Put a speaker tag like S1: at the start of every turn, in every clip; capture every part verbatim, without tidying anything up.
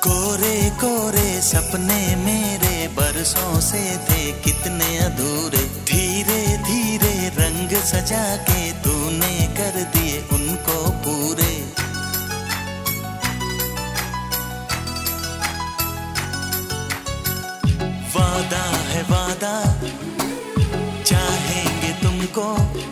S1: कोरे कोरे सपने मेरे बरसों से थे कितने अधूरे, धीरे धीरे रंग सजा के तूने कर दिए उनको पूरे। वादा है वादा, चाहेंगे तुमको,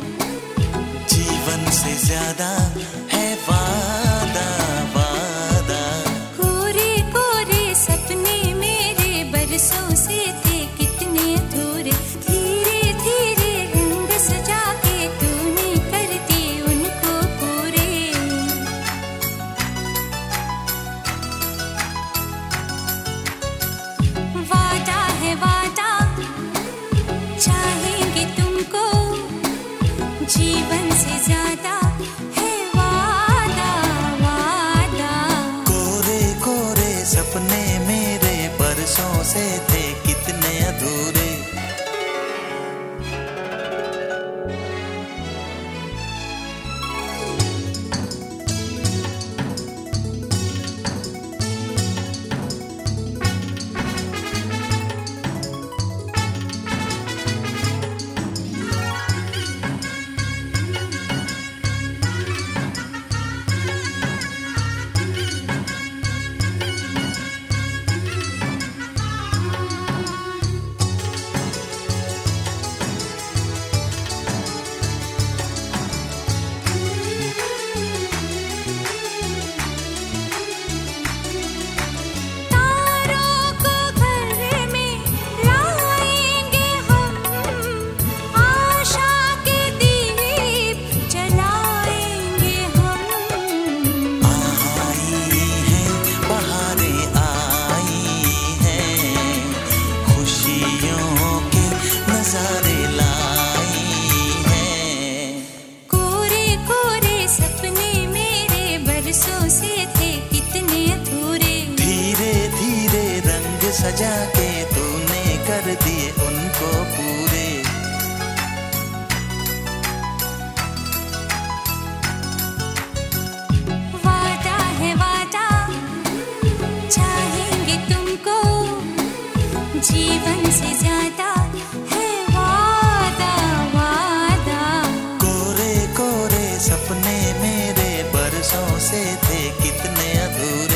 S1: जीवन से ज्यादा है वादा वादा।
S2: कोरे कोरे सपने मेरे बरसों से थे कितने अधूरे, धीरे धीरे रंग सजा के तूने कर दिए उनको पूरे। वादा है वादा, चाहेंगे तुमको, जीवन से ज्यादा है वादा वादा।
S1: कोरे कोरे सपने मेरे बरसों से थे कितने अधूरे। सजा के तूने कर दिए उनको पूरे।
S2: वादा है वादा, चाहेंगे तुमको, जीवन से ज्यादा है वादा वादा।
S1: कोरे कोरे सपने मेरे बरसों से थे कितने अधूरे।